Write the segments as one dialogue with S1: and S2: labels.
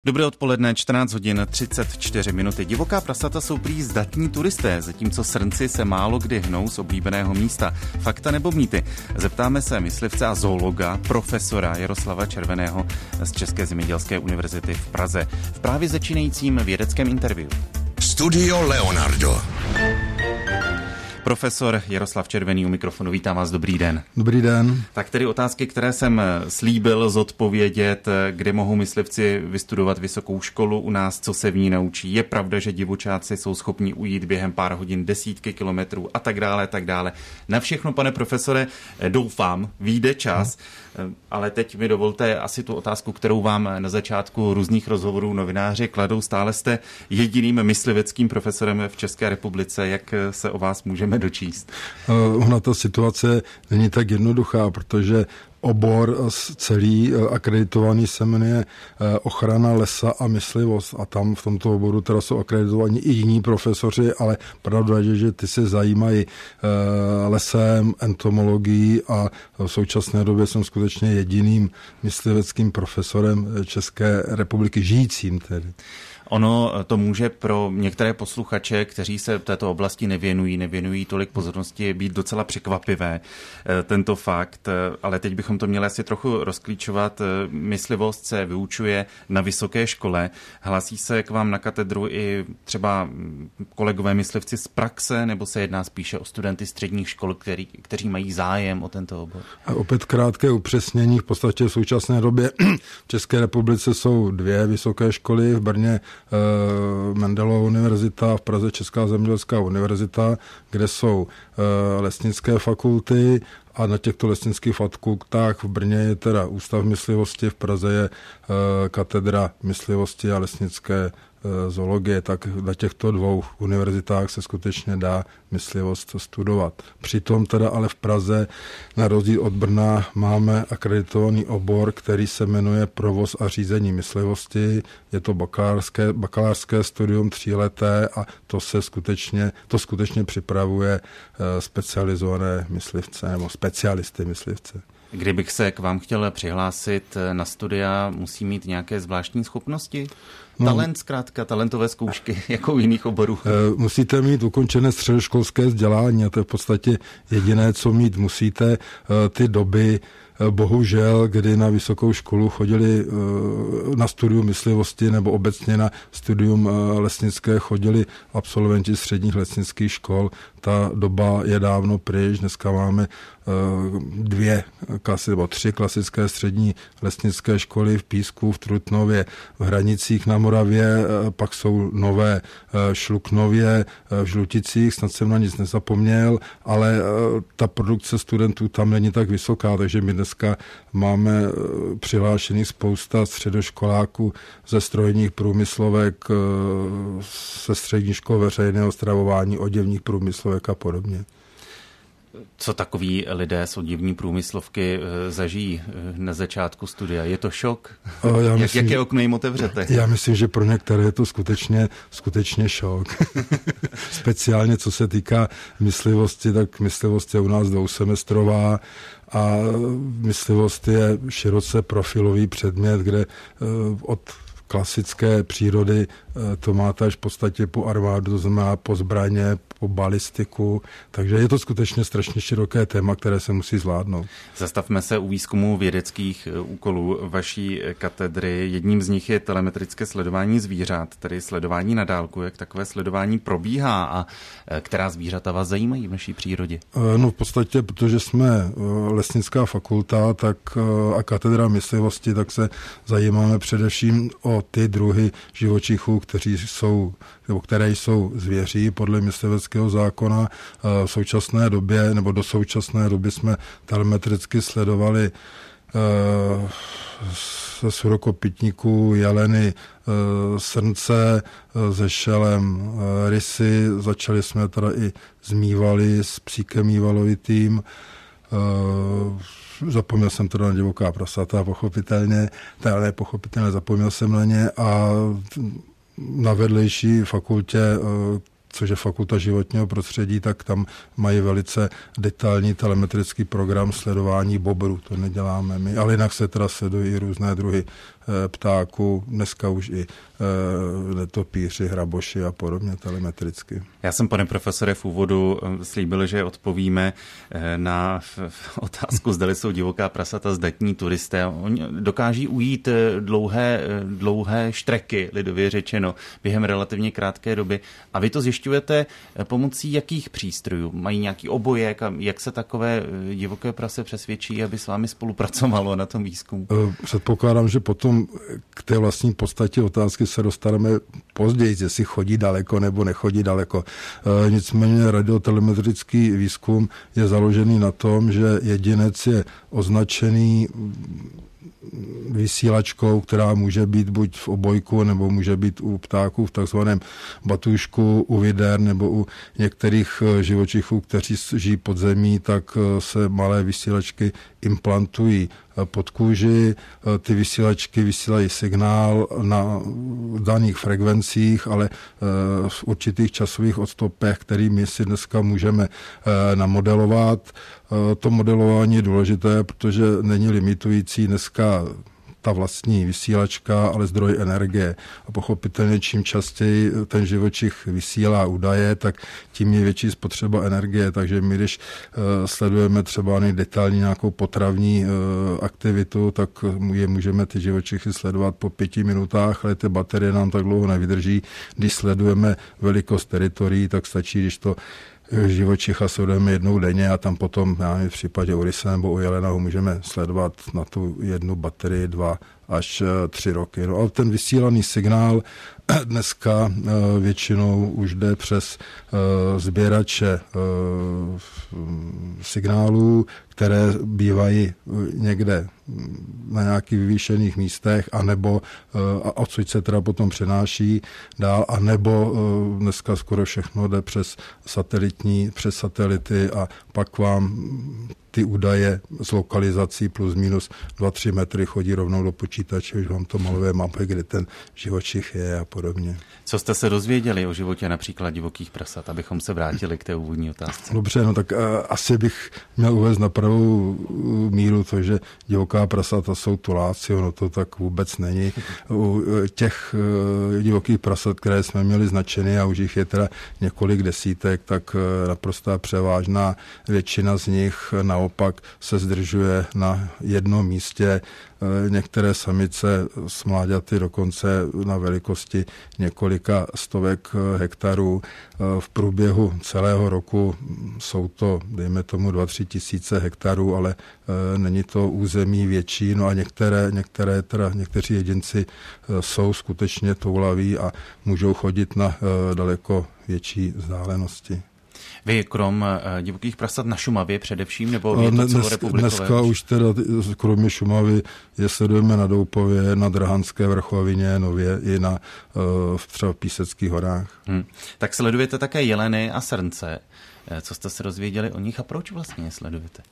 S1: Dobré odpoledne, 14 hodin 34 minuty. Divoká prasata jsou prý zdatní turisté, zatímco srnci se málo kdy hnou z oblíbeného místa. Fakta nebo mýty? Zeptáme se myslivce a zoologa, profesora Jaroslava Červeného z České zemědělské univerzity v Praze v právě začínajícím vědeckém interview.
S2: Studio Leonardo.
S1: Profesor Jaroslav Červený u mikrofonu, vítám vás, dobrý den.
S3: Dobrý den.
S1: Tak tedy otázky, které jsem slíbil zodpovědět, kde mohou myslivci vystudovat vysokou školu u nás, co se v ní naučí. Je pravda, že divočáci jsou schopni ujít během pár hodin desítky kilometrů a tak dále, tak dále. Na všechno, pane profesore, doufám, vyjde čas, ale teď mi dovolte asi tu otázku, kterou vám na začátku různých rozhovorů novináři kladou. Stále jste jediným mysliveckým profesorem v České republice. Jak se o vás můžeme dočíst?
S3: Ona ta situace není tak jednoduchá, protože obor celý akreditovaný se jmenuje ochrana lesa a myslivost a tam v tomto oboru teda jsou akreditovaní i jiní profesoři, ale pravda je, že ty se zajímají lesem, entomologií a v současné době jsem skutečně jediným mysliveckým profesorem České republiky, žijícím tedy.
S1: Ono to může pro některé posluchače, kteří se této oblasti nevěnují tolik pozornosti, být docela překvapivé, tento fakt, ale teď bychom to měli asi trochu rozklíčovat. Myslivost se vyučuje na vysoké škole. Hlásí se k vám na katedru i třeba kolegové myslivci z praxe, nebo se jedná spíše o studenty středních škol, kteří mají zájem o tento obor?
S3: A opět krátké upřesnění. V podstatě v současné době v České republice jsou dvě vysoké školy, v Brně Mendelova univerzita, v Praze Česká zemědělská univerzita, kde jsou lesnické fakulty a na těchto lesnických fakultách v Brně je teda ústav myslivosti, v Praze je katedra myslivosti a lesnické zoologie, tak na těchto dvou univerzitách se skutečně dá myslivost studovat. Přitom teda ale v Praze, na rozdíl od Brna, máme akreditovaný obor, který se jmenuje provoz a řízení myslivosti. Je to bakalářské studium 3leté a to skutečně připravuje specializované myslivce nebo specialisty myslivce.
S1: Kdybych se k vám chtěl přihlásit na studia, musí mít nějaké zvláštní schopnosti? Talent, zkrátka, talentové zkoušky, jako u jiných oborů.
S3: Musíte mít ukončené středoškolské vzdělání a to je v podstatě jediné, co mít musíte. Ty doby, bohužel, kdy na vysokou školu chodili na studium myslivosti nebo obecně na studium lesnické chodili absolventi středních lesnických škol, ta doba je dávno pryč. Dneska máme tři klasické střední lesnické školy v Písku, v Trutnově, v Hranicích na Moravě, pak jsou nové v Šluknově, v Žluticích, snad jsem na nic nezapomněl, ale ta produkce studentů tam není tak vysoká, takže my dneska máme přihlášených spousta středoškoláků ze strojních průmyslovek, ze středních škol veřejného stravování, oděvních průmyslovek a podobně.
S1: Co takoví lidé z oděvní průmyslovky zažijí na začátku studia? Je to šok? Jaké okno jim otevřete?
S3: Já myslím, že pro některé je to skutečně šok. Speciálně co se týká myslivosti, tak myslivost je u nás dvousemestrová a myslivost je široce profilový předmět, kde od klasické přírody to máte až v podstatě po armádu, to znamená po zbraně, po balistiku, takže je to skutečně strašně široké téma, které se musí zvládnout.
S1: Zastavme se u výzkumu vědeckých úkolů vaší katedry. Jedním z nich je telemetrické sledování zvířat, tedy sledování na dálku. Jak takové sledování probíhá a která zvířata vás zajímají v naší přírodě?
S3: No v podstatě, protože jsme lesnická fakulta a katedra myslivosti, tak se zajímáme především o ty druhy živočichů, které jsou zvěří podle mysliveckého zákona. V současné době, nebo do současné doby jsme telemetricky sledovali ze surokopytníků jeleny, srnce, se šelem rysy. Začali jsme teda i s mývaly, s psíkem mývalovitým. Zapomněl jsem teda na divoká prasata, pochopitelně zapomněl jsem na ně a na vedlejší fakultě, což je fakulta životního prostředí, tak tam mají velice detailní telemetrický program sledování bobrů. To neděláme my, ale jinak se teda sledují různé druhy ptáků, dneska už i netopíři, hraboši a podobně telemetricky.
S1: Já jsem, pane profesore, v úvodu slíbil, že odpovíme na otázku, zdali jsou divoká prasata zdatní turisté. Oni dokáží ujít dlouhé štreky, lidově řečeno, během relativně krátké doby. A vy to zjišťujete pomocí jakých přístrojů? Mají nějaký obojek a jak se takové divoké prase přesvědčí, aby s vámi spolupracovalo na tom výzkumu?
S3: Předpokládám, že potom k té vlastní podstatě otázky se dostaneme později, jestli chodí daleko nebo nechodí daleko. Nicméně radiotelemetrický výzkum je založený na tom, že jedinec je označený vysílačkou, která může být buď v obojku, nebo může být u ptáků v takzvaném batůžku, u vider, nebo u některých živočichů, kteří žijí pod zemí, tak se malé vysílačky implantují pod kůži. Ty vysílačky vysílají signál na daných frekvencích, ale v určitých časových odstupech, kterými si dneska můžeme namodelovat. To modelování je důležité, protože není limitující dneska ta vlastní vysílačka, ale zdroj energie. A pochopitelně, čím častěji ten živočich vysílá údaje, tak tím je větší spotřeba energie. Takže my, když sledujeme třeba detailní nějakou potravní aktivitu, tak je můžeme ty živočichy sledovat po 5 minutách, ale ty baterie nám tak dlouho nevydrží. Když sledujeme velikost teritorií, tak stačí, když to živočicha sledujeme jednou denně a tam potom v případě u ryse nebo u jelena ho můžeme sledovat na tu jednu baterii 2 až 3 roky. No a ten vysílaný signál dneska většinou už jde přes sběrače signálů, které bývají někde na nějakých vyvýšených místech, anebo a odsud se teda potom přenáší dál, anebo dneska skoro všechno jde přes satelity a pak vám ty údaje z lokalizací plus minus 2-3 metry chodí rovnou do počítače, už vám to maluje mapy, kde ten živočich je a podobně.
S1: Co jste se dozvěděli o životě například divokých prasat, abychom se vrátili k té úvodní otázce?
S3: Dobře, no tak asi bych měl uvést na pravou míru to, že divoká prasata jsou tuláci, ono to tak vůbec není. U těch divokých prasat, které jsme měli značeny a už jich je teda několik desítek, tak naprostá převážná většina z nich naopak se zdržuje na jednom místě. Některé samice s mláďaty dokonce na velikosti několika stovek hektarů. V průběhu celého roku jsou to, dejme tomu, 2-3 tisíce hektarů, ale není to území větší. No a někteří jedinci jsou skutečně toulaví a můžou chodit na daleko větší vzdálenosti.
S1: Vy krom divokých prasat na Šumavě především, nebo je to celorepublikové?
S3: Dneska už teda kromě Šumavy je sledujeme na Doupově, na Drahanské vrchovině, nově i na třeba Píseckých horách.
S1: Tak sledujete také jeleny a srnce. Co jste se dozvěděli o nich a proč vlastně je sledujete?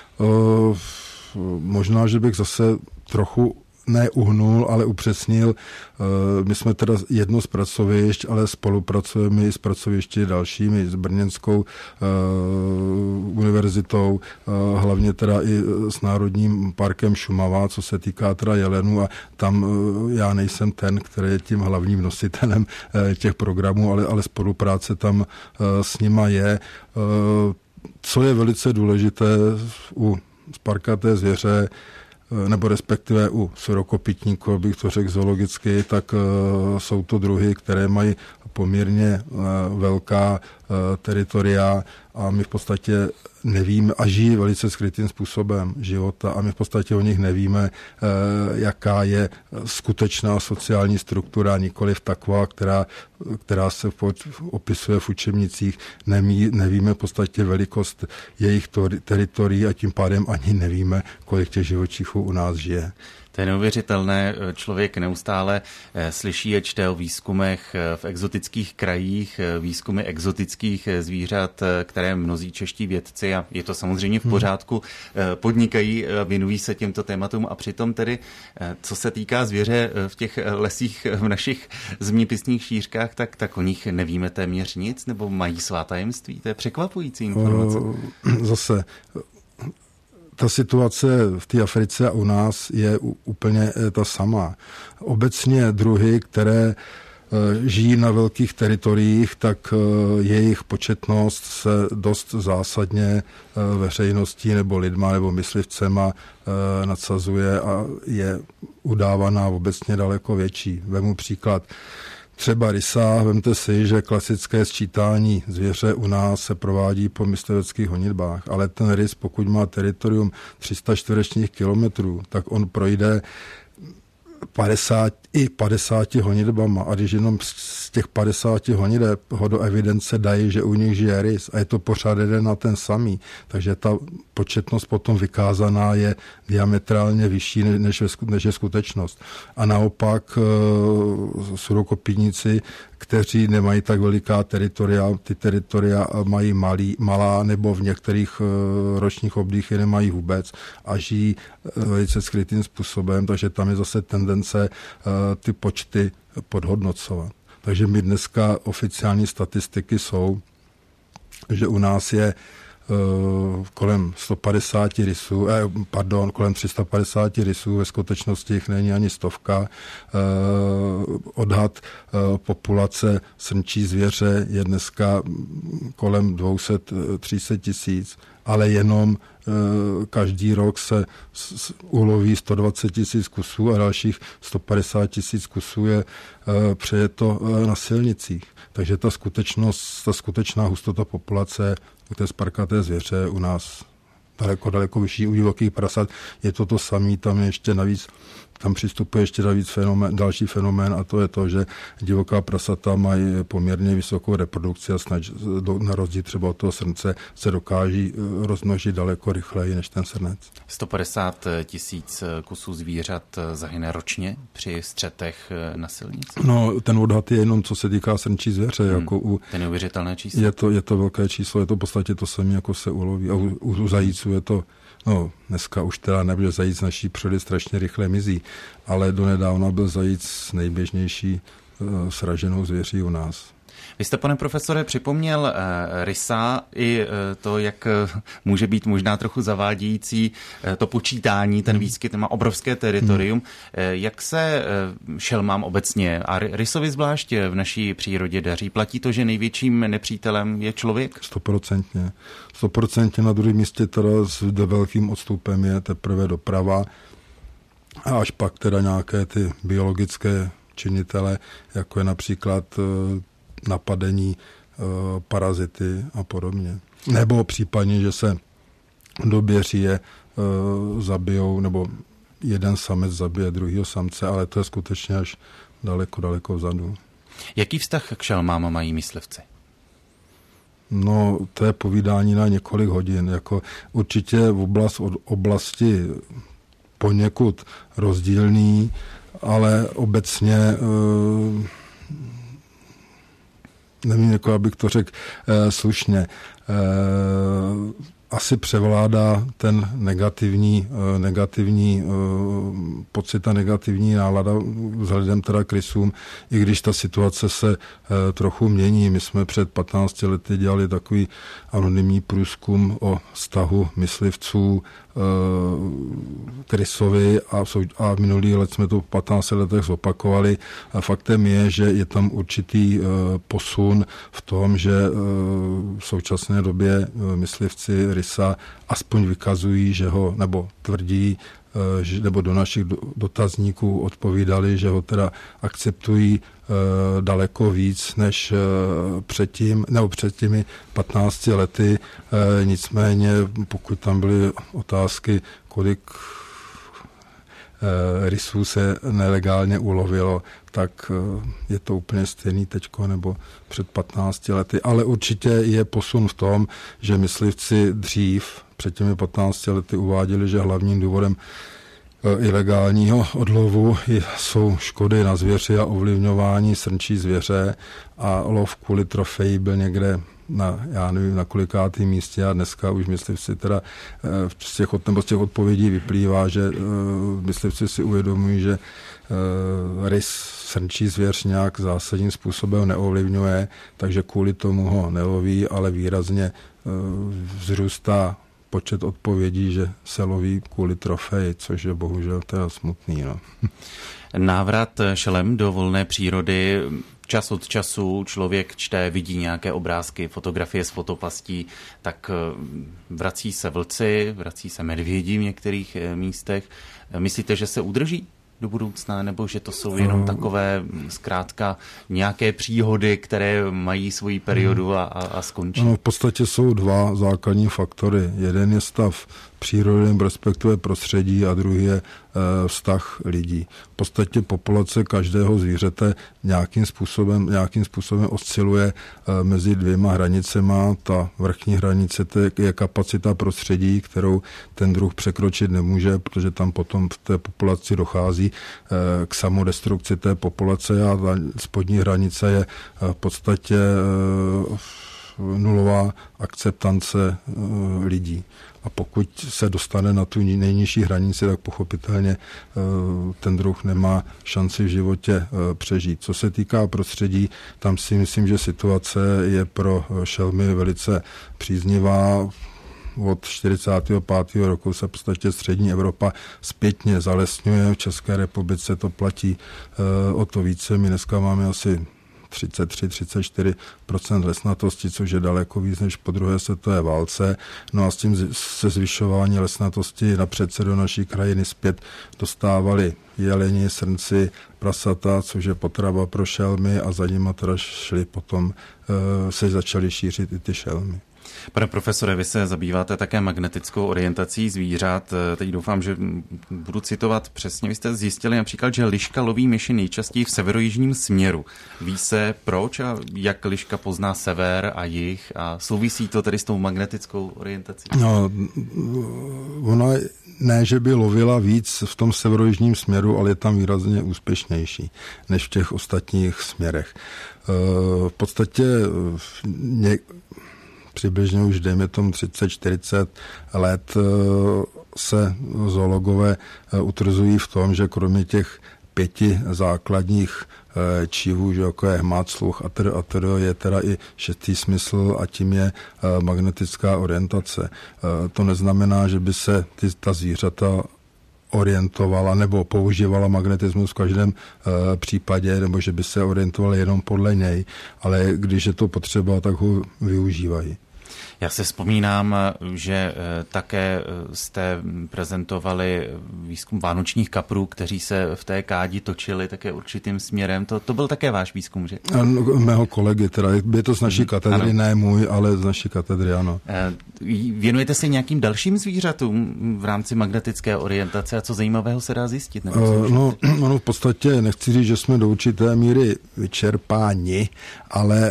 S3: Možná, že bych zase trochu neuhnul, ale upřesnil. My jsme teda jedno z pracovišť, ale spolupracujeme i s pracovišti dalšími, s Brněnskou univerzitou, hlavně teda i s Národním parkem Šumava, co se týká teda jelenů a tam já nejsem ten, který je tím hlavním nositelem těch programů, ale spolupráce tam s nima je. Co je velice důležité u sparkaté zvěře, nebo respektive u sirokopytníků, bych to řekl zoologicky, tak jsou to druhy, které mají poměrně velká teritoria a my v podstatě nevíme a žijí velice skrytým způsobem života a my v podstatě o nich nevíme, jaká je skutečná sociální struktura, nikoliv taková, která se opisuje v učebnicích. Nevíme v podstatě velikost jejich teritorií a tím pádem ani nevíme, kolik těch živočichů u nás žije.
S1: To je neuvěřitelné. Člověk neustále slyší a čte o výzkumech v exotických krajích, výzkumy exotických zvířat, které mnozí čeští vědci, a je to samozřejmě v pořádku, podnikají, věnují se těmto tématům a přitom tedy, co se týká zvěře v těch lesích v našich zeměpisných šířkách, tak o nich nevíme téměř nic, nebo mají svá tajemství. To je překvapující informace.
S3: Zase ta situace v té Africe a u nás je úplně ta sama. Obecně druhy, které žijí na velkých teritoriích, tak jejich početnost se dost zásadně veřejností nebo lidma nebo myslivcema nadsazuje a je udávaná obecně daleko větší. Vemu příklad třeba rysa. Vemte si, že klasické sčítání zvěře u nás se provádí po mysliveckých honitbách, ale ten rys, pokud má teritorium 300 čtverečních kilometrů, tak on projde 50 honitbama a když jenom z těch 50 honiteb ho do evidence dají, že u nich žije rys a je to pořád jeden na ten samý, takže ta početnost potom vykázaná je diametrálně vyšší, než je skutečnost. A naopak surokopíníci, kteří nemají tak veliká teritoria, ty teritoria mají malá nebo v některých ročních obdobích je nemají vůbec a žijí velice skrytým způsobem, takže tam je zase tendence ty počty podhodnocovat. Takže my dneska oficiální statistiky jsou, že u nás je kolem 150 rysů, kolem 350 rysů, ve skutečnosti jich není ani 100. Odhad populace srnčí zvěře je dneska kolem 200-300 tisíc, ale jenom každý rok se uloví 120 tisíc kusů a dalších 150 tisíc kusů je přejeto na silnicích. Takže ta skutečná hustota populace u té sparkaté zvěře u nás daleko vyšší. U divokých prasat je to samé, tam ještě navíc, tam přistupuje ještě další fenomén a to je to, že divoká prasata mají poměrně vysokou reprodukci a na rozdíl třeba od toho srnce se dokáží rozmnožit daleko rychleji než ten srnec.
S1: 150 tisíc kusů zvířat zahyne ročně při střetech na silnici?
S3: No, ten odhad je jenom, co se týká srnčí zvěře. Jako
S1: to je neuvěřitelné číslo.
S3: Je to velké číslo, je to v podstatě to samé, jako se uloví. A u zajíců je to, no dneska už teda nebude zajíc naší přírody strašně rychle mizí, ale donedávna byl zajíc nejběžnější sraženou zvěří u nás.
S1: Vy jste, pane profesore, připomněl rysa i to, jak může být možná trochu zavádějící to počítání, ten výskyt má obrovské teritorium. Jak se šelmám obecně a rysovi zvlášť v naší přírodě daří? Platí to, že největším nepřítelem je člověk?
S3: 100%. 100% na druhém místě teda s velkým odstupem je teprve doprava a až pak teda nějaké ty biologické činitele, jako je například napadení parazity a podobně. Nebo případně, že se do běříje zabijou, nebo jeden samec zabije druhýho samce, ale to je skutečně až daleko vzadu.
S1: Jaký vztah k šelmám mají myslivci?
S3: No, to je povídání na několik hodin. Jako určitě od oblasti poněkud rozdílný, ale obecně nevím, jako abych to řekl slušně. Asi převládá ten negativní pocit a negativní nálada vzhledem teda k rysům, i když ta situace se trochu mění. My jsme před 15 lety dělali takový anonymní průzkum o vztahu myslivců k rysovi a minulý let jsme to v 15 letech zopakovali. A faktem je, že je tam určitý posun v tom, že v současné době myslivci rysa aspoň vykazují, že ho, nebo tvrdí, nebo do našich dotazníků odpovídali, že ho teda akceptují daleko víc než předtím, nebo před těmi 15 lety. Nicméně, pokud tam byly otázky, kolik rysů se nelegálně ulovilo, tak je to úplně stejný teďko nebo před 15 lety. Ale určitě je posun v tom, že myslivci dřív před těmi 15 lety uváděli, že hlavním důvodem ilegálního odlovu jsou škody na zvěři a ovlivňování srnčí zvěře a lov kvůli trofeji byl někde já nevím, na kolikátém místě a dneska už myslivci teda z těch odpovědí vyplývá, že myslivci si uvědomují, že rys srnčí zvěř nějak zásadním způsobem neovlivňuje, takže kvůli tomu ho neloví, ale výrazně vzrůstá počet odpovědí, že se loví kvůli trofeji, což je bohužel teda smutný. No.
S1: Návrat šelem do volné přírody. Čas od času člověk čte, vidí nějaké obrázky, fotografie z fotopastí, tak vrací se vlci, vrací se medvědi v některých místech. Myslíte, že se udrží do budoucna, nebo že to jsou jenom takové zkrátka nějaké příhody, které mají svoji periodu a skončí?
S3: No, v podstatě jsou dva základní faktory. Jeden je stav přírody, respektive prostředí, a druhý je vztah lidí. V podstatě populace každého zvířete nějakým způsobem osciluje mezi dvěma hranicema. Ta vrchní hranice je kapacita prostředí, kterou ten druh překročit nemůže, protože tam potom v té populaci dochází k samodestrukci té populace, a ta spodní hranice je v podstatě nulová akceptance lidí. A pokud se dostane na tu nejnižší hranici, tak pochopitelně ten druh nemá šanci v životě přežít. Co se týká prostředí, tam si myslím, že situace je pro šelmy velice příznivá. Od 45. roku se v podstatě střední Evropa zpětně zalesňuje. V České republice to platí o to více. My dneska máme asi 33-34% lesnatosti, což je daleko víc než po druhé světové válce. No a s tím se zvyšování lesnatosti napřed se do naší krajiny zpět dostávali jeleni, srnci, prasata, což je potrava pro šelmy, a za nima teda šli potom, se začaly šířit i ty šelmy.
S1: Pane profesore, vy se zabýváte také magnetickou orientací zvířat. Teď doufám, že budu citovat přesně. Vy jste zjistili například, že liška loví myši nejčastěji v severojižním směru. Ví se proč a jak liška pozná sever a jih, a souvisí to tedy s tou magnetickou orientací? No,
S3: ona ne, že by lovila víc v tom severojižním směru, ale je tam výrazně úspěšnější než v těch ostatních směrech. V podstatě přibližně už dejme tomu 30-40 let se zoologové utvrzují v tom, že kromě těch 5 základních čivů, že jako je hmat, sluch a tedy je teda i 6. smysl, a tím je magnetická orientace. To neznamená, že by se ta zvířata orientovala nebo používala magnetismus v každém případě, nebo že by se orientovala jenom podle něj, ale když je to potřeba, tak ho využívají.
S1: Já si vzpomínám, že také jste prezentovali výzkum vánočních kaprů, kteří se v té kádi točili také určitým směrem. To byl také váš výzkum, že?
S3: Mého kolegy, teda je to z naší katedry, ano. Ne můj, ale z naší katedry, ano.
S1: Věnujete se nějakým dalším zvířatům v rámci magnetické orientace a co zajímavého se dá zjistit?
S3: V podstatě nechci říct, že jsme do určité míry vyčerpáni, ale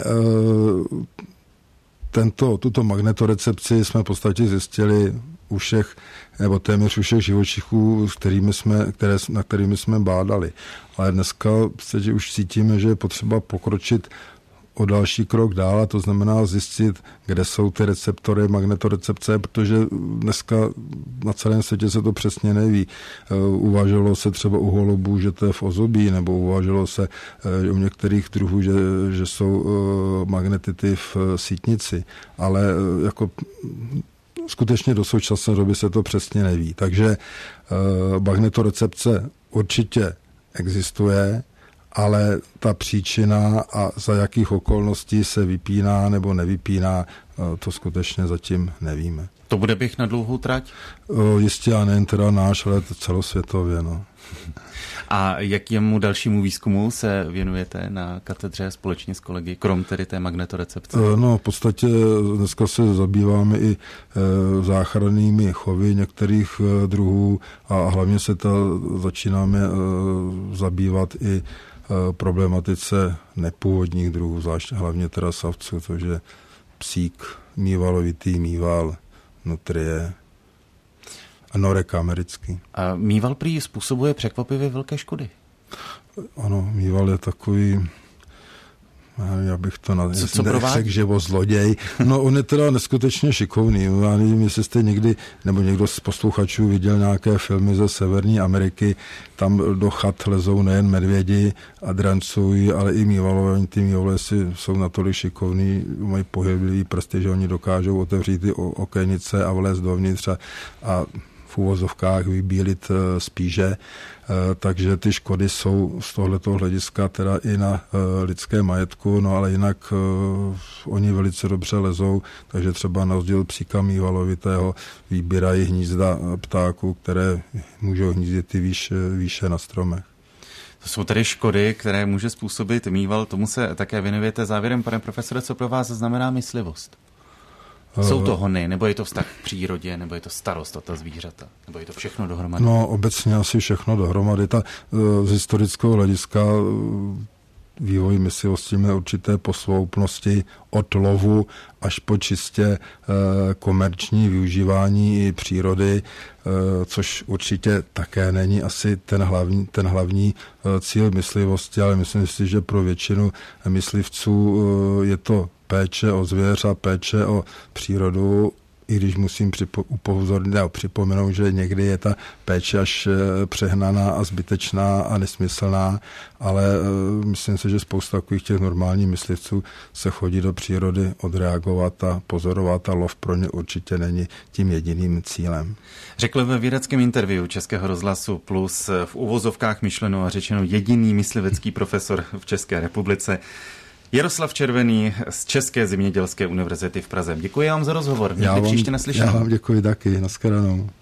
S3: tuto magnetorecepci jsme v podstatě zjistili u všech, nebo téměř u všech živočichů, na kterými jsme bádali. Ale dneska už cítíme, že je potřeba pokročit o další krok dál, a to znamená zjistit, kde jsou ty receptory magnetorecepce, protože dneska na celém světě se to přesně neví. Uvažovalo se třeba u holubů, že to je v ozobí, nebo uvažovalo se u některých druhů, že jsou magnetity v sítnici, ale jako skutečně do současné doby se to přesně neví. Takže magnetorecepce určitě existuje, ale ta příčina a za jakých okolností se vypíná nebo nevypíná, to skutečně zatím nevíme.
S1: To bude běh na dlouhou trať?
S3: Jistě, a nejen teda náš, ale celosvětově. No.
S1: A jakému dalšímu výzkumu se věnujete na katedře společně s kolegy, krom tedy té magnetorecepce?
S3: V podstatě dneska se zabýváme i záchrannými chovy některých druhů, a hlavně se začínáme zabývat i problematice nepůvodních druhů, zvláště hlavně teda savců, což je psík, mývalovitý, mýval, nutrie a norek americký.
S1: A mýval prý způsobuje překvapivě velké škody.
S3: Ano, mýval je takový, Já bych to
S1: řekl,
S3: že o zloděj. No, on je teda neskutečně šikovný. Já nevím, jestli jste někdy, nebo někdo z posluchačů viděl nějaké filmy ze Severní Ameriky. Tam do chat lezou nejen medvědi a drancují, ale i mývalové. Ty mývalové jsou natolik šikovní, mají pohyblivý prsty, že oni dokážou otevřít ty okenice a vlézt dovnitř a v uvozovkách vybílit spíže, takže ty škody jsou z tohoto hlediska teda i na lidské majetku, no ale jinak oni velice dobře lezou, takže třeba na rozdíl psíka mývalovitého vybírají hnízda ptáků, které můžou hnízdit i výše na stromech.
S1: To jsou tedy škody, které může způsobit mýval, tomu se také věnujete. Závěrem, pane profesore, co pro vás znamená myslivost? Jsou to hony, nebo je to vztah k přírodě, nebo je to starost o ta zvířata, nebo je to všechno dohromady? No,
S3: obecně asi všechno dohromady. Z historického hlediska vývoj myslivosti měl určité posloupnosti od lovu až po čistě komerční využívání přírody, což určitě také není asi ten hlavní cíl myslivosti, ale myslím si, že pro většinu myslivců je to péče o zvěř a péče o přírodu, i když musím připomenout, že někdy je ta péče až přehnaná a zbytečná a nesmyslná, ale myslím si, že spousta takových těch normálních myslivců se chodí do přírody odreagovat a pozorovat a lov pro ně určitě není tím jediným cílem.
S1: Řekl ve vědeckém interview Českého rozhlasu Plus v uvozovkách myšleno a řečeno jediný myslivecký profesor v České republice Jaroslav Červený z České zemědělské univerzity v Praze. Děkuji vám za rozhovor. Někdy příště naslyšenou.
S3: Já vám děkuji taky. Naschledanou.